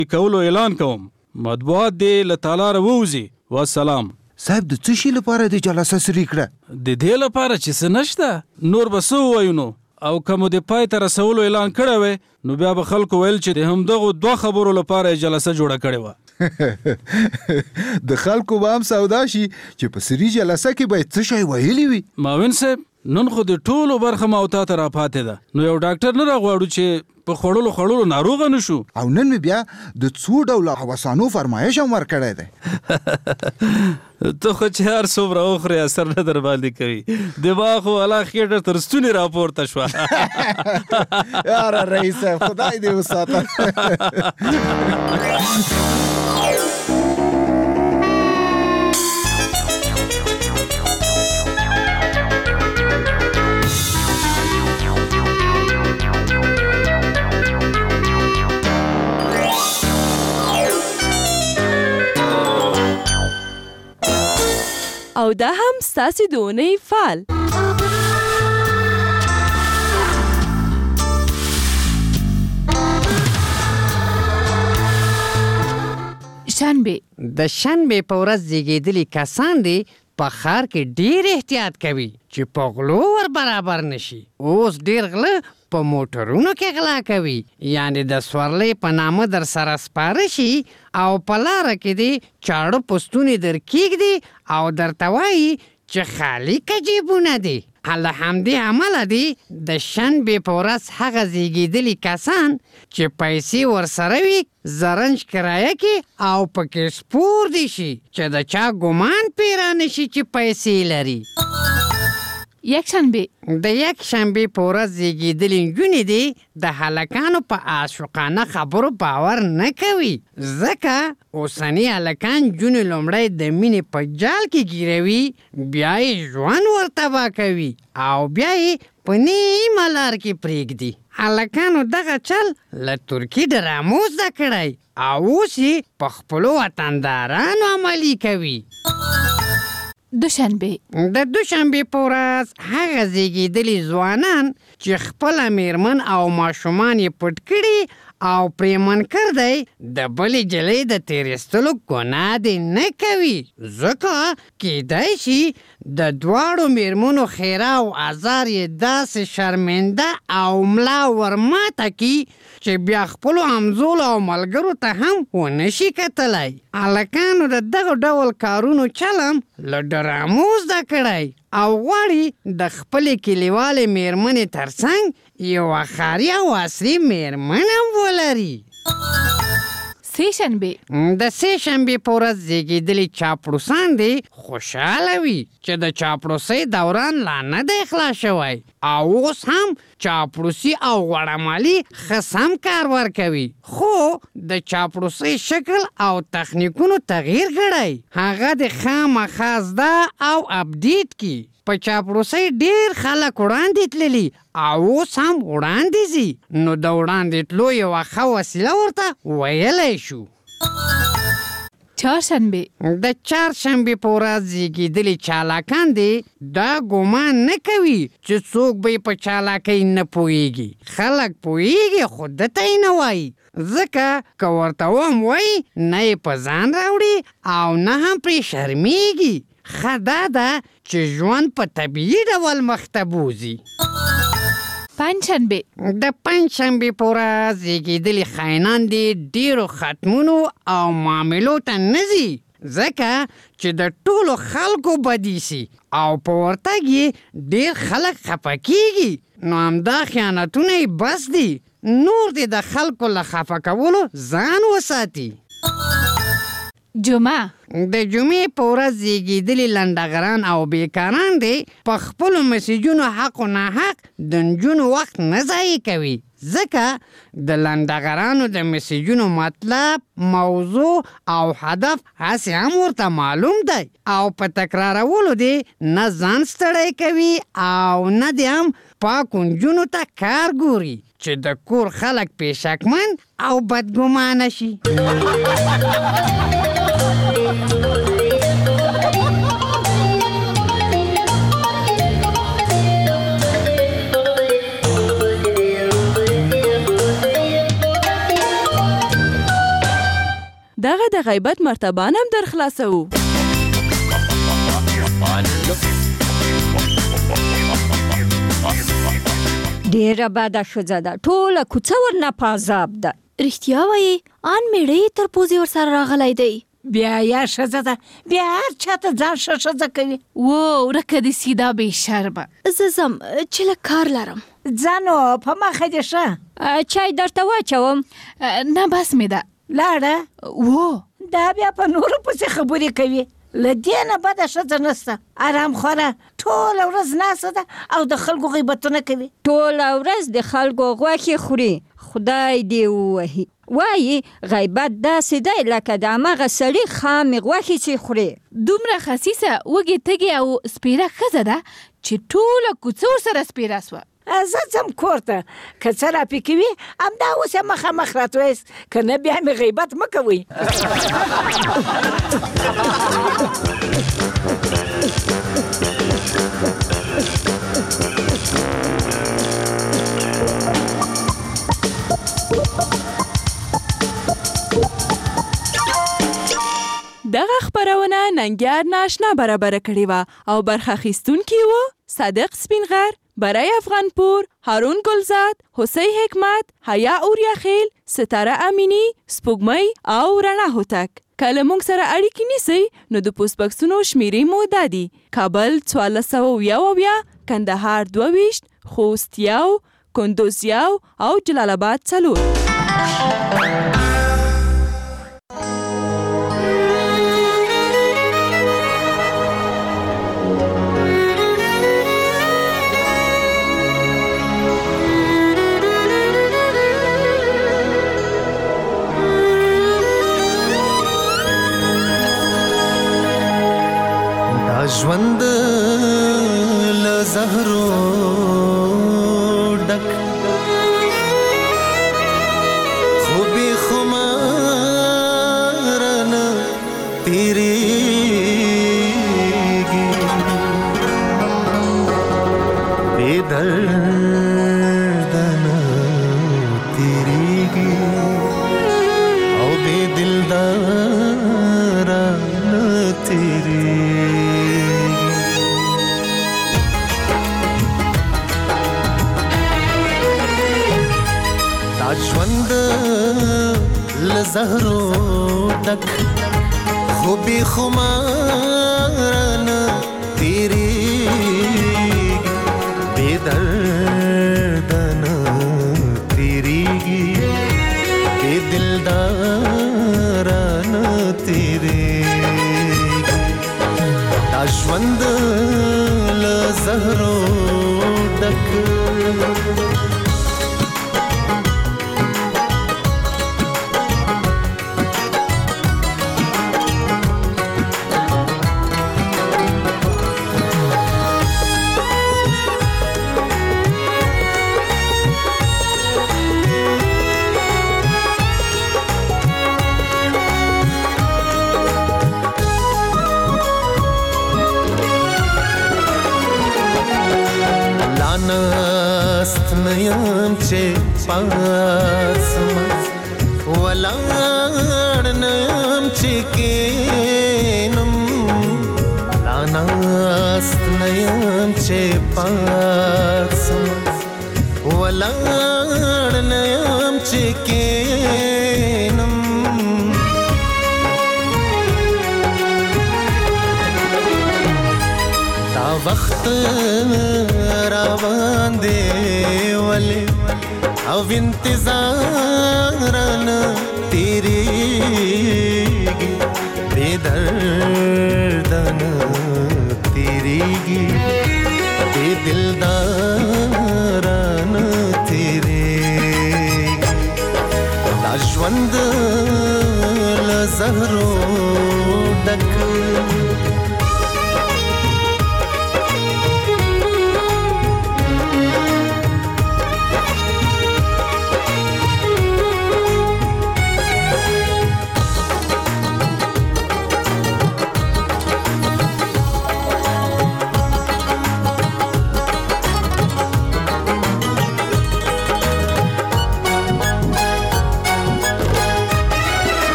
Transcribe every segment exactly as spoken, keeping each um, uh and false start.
کولو اعلان کوم. مطبوعات دې له تالاره ووځي. والسلام. صاحب د څه شي لپاره د جلسه سری کړه؟ د دې لپاره چې څه نشته نور به څه ووایو نو. او که مو د پای ته رسولو اعلان کړی وی نو بیا به خلکو ویل چې د همدغو دوه خبرو لپاره یې جلسه جوړه کړې وه. د خلکو به هم سودا شي چې په سري جلسه کې باید څه شی ویلي وي. معاون صاحب نن خو د ټولو برخه ما او تا ته راپاتې ده. نو یو ډاکټر نه راغواړو چې په خوړلو خوړلو ناروغه نه شو. او نن مې بیا د څو ډوله هوسانو فرمایش هم ورکړی دی. ته خو چې هر څومره وخورې اثر نه در باندې کوي. دماغ خو الله خېټه تر ستوني راپورته شوه. یاره رئیس صاحب خدای دې وساته. او دا هم ستاسې د اونۍ فعال. شنبه. د شنبه په ورځ زیږېدلي کسان دي په ښار کې ډېر احتیاط کوي چې په غلو ور برابر نشي. اوس ډېر غله په موټرونو کې غلا کوي، یعنی د سورلۍ په نامه در سره سپاره شي او په لاره کې دي چاړه پستونې در کېږدي او درته وایي چې خالي کجیبونه دي. له همدې امله دي د شنبې په ورځ هغه زیږېدلي کسان چې پیسې ورسره وي زرنج کرایه کې او پکې سپور دي شي چې د چا ګمان پیرا نشي چې پیسې لري. یک شنبه. د یک شنبې په ورځ زیږېدلي نجونې دي د هلکانو په عاشقانه خبرو باور نه کوي، ځکه اوسني هلکان نجونې لومړی د مینې په جال کې ګیروي، بیا یې ژوند ورتباه کوي او بیا یې په نیمه لار کې پرېږدي. هلکانو دغه چل له ترکي ډرامو زده کړی او اوس یې په خپلو وطندارانو عملي کوي. دوشنبه. د دوشنبې په ورځ هغه زیږېدلي ځوانان چې خپله میرمن او ماشومان یې پټ کړي او پریمن کردی د بلې جلۍ د تېرېستلو ګناه دې نه کوي، ځکه کیدای شي د دواړو میرمنو خیره او ازار یې داسې شرمنده او ملا ورماته کی چې بیا خپلو همزولو او ملګرو ته هم ونه شي کتلی. هلکانو د دغه ډول کارونو چلم له ډرامو زده کړی او غواړي د خپلې کلیوالې میرمنې ترڅنګ یوه ښاري او عصري میرمن هم ولري. سه شنبه. د سه شنبې په ورځ زیږېدلي چاپړوسان دي خوشحاله وي چې د چاپړوسۍ دوران لا نه دی خلاص شوی او اوس هم چاپړوسي او غوړمالي ښه سم کار ورکوي، خو د چاپړوسۍ شکل او تخنیکونو تغییر کړی، هغه د خامخا زده او اپډیټ کی. په چاپړوسۍ ډېر خلک وړاندې تللي او اوس هم وړاندې ځي، نو د وړاندې تلو یوه ښه وسیله ورته ویلی شو. چهارشنبه. د چهارشنبې په ورځ زیږېدلي چالاکان دي دا ګمان نه کوي چې څوک به یې په چالاکۍ نه پوهېږي. خلک پوهېږي خو دته یې نه وایي، ځکه که ورته هم وایي نه یې په ځان راوړي او نه هم پرې شرمېږي. ښه دا ده چې ژوند په طبیعي ډول مخته بوځي. پنجشنبه. د پنجشنبې په ورځ زیږېدلي خاینان دي ډېرو ختمونو او معاملو ته نه ځي، ځکه چې د ټولو خلکو بدي سي او په ورتګ یې ډېر خلک خفه کېږي، نو همدا خیانتونه یې بس دي، نور دې د خلکو له خفه کولو ځان وساتي. جمعه. د جمعې په ورځ زیږېدلي لنډغران او بیکاران دي په خپلو مسیجونو حق و ناحق د نجونو وخت نه ضایع کوي، ځکه د لنډغرانو د مسیجونو مطلب، موضوع او هدف هسې هم ورته معلوم دی او په تکرارولو دی نه ځان ستړی کوي او نه دی هم پاکو نجونو ته کار ګوري چې د کور خلک پې شکمن او بدګمانه شي. دغه د غیبت مرتبان هم در خلاصو. ډیره بده ښځه ده، ټوله کوڅه ورنه په عذاب ده. رښتیا وایي ان میړه تر پوزې ورسره راغلی دی. بیا یا ښځه ده، بیا هر چاته ځان ښه ښځه کوي. و ورکه دې سیدا بې شرمه. زه ځم چې لږ کار لرم. ځه نو په مخه دې ښه. چای درته واچوم؟ نه بس مې ده. لاړه؟ و دا بیا په نورو پسې خبرې کوي. له دې نه بده ښځه نشته، ارام خوره، ټوله ورځ ناسته ده او د خلکو غیبتونه کوي. ټوله ورځ د خلکو غوښې خوري، خدای دې ووهي. وایي غیبت داسې دی لکه د همغه سړي خامې غوښې چې خوري. دومره خسیسه وږې تږې او سپیره ښځه ده چې ټوله کوڅه ورسره سپیره سوه. زه ځم کور ته، که څه راپې کوي همدا اوس یې مخامخ راتویست، که نه بیا مې غیبت مه کوئ. دغه خپرونه ننګیار ناشنا برابر کړې وه او برخه اخیستونکي وو صادق سپینغر، برای افغانپور، هارون گلزاد، حسی حکمت، حیا اوریاخیل، ستاره امینی، سپوږمۍ او رڼا هوتک. که له موږ سره اړیکې نیسئ نو د پوسټ بکسونو شمیرې مو دا دي: کابل څوارلس سوه اویا اویا، کندهار دوه ویشت، خوست یو، کندوز یو او جلال آباد څلور. ژوند له زهرو ډک خو بې خماره نه تېرېږي، بې درده نه تېرېږي او بې دلداره نه تېرېږي. ژوند له زهرو ډک خو بې خماره نه تېرېږي، بې درده نه تېرېږي، بې دلداره نه تېرېږي. دا ژوند له زهرو ډک ناست نیم چې پاسم ولاړ نیم چې کینم، لا ناست نیم چې پاسم ولاړ نیم چې کینم. دا وخت را باندې ولې او انتظار نه تېرېږي، بې درده نه تېرېږي، بې دلداره نه تېرېږي. دا ژوند له زهرو ډک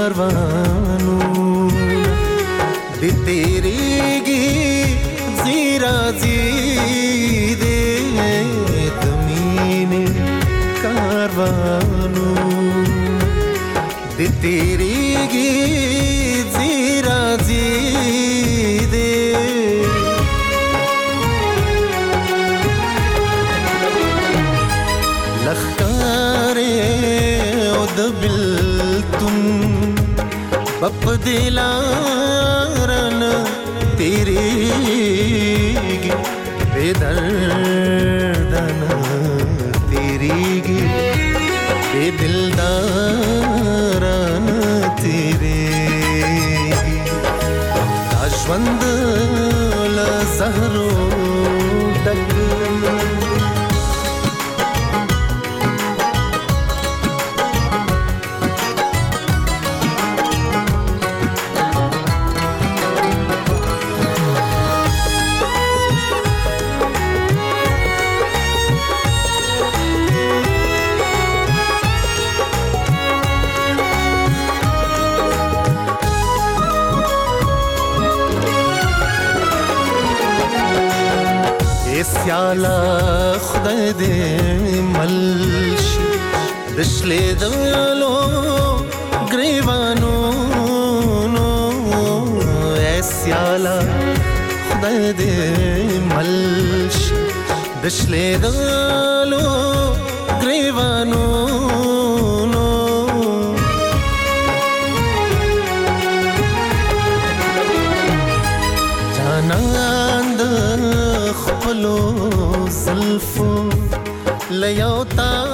کاروانو د تیریږي زیرا زی دې د مینې کاروانو د تیریږي زیرا زی دې لخکارې او د بلتون بپ دلارن تیریږي بے دردن تیریږي بے دلدارن تیریږي دا ژوند له زهرو ډک سیالا خدای دې ملشي دشلې دلو گریوانو نو سیالا خدای دې ملشي دشلې دلو گریوانو نو جانان خپلو زلفو لیوتا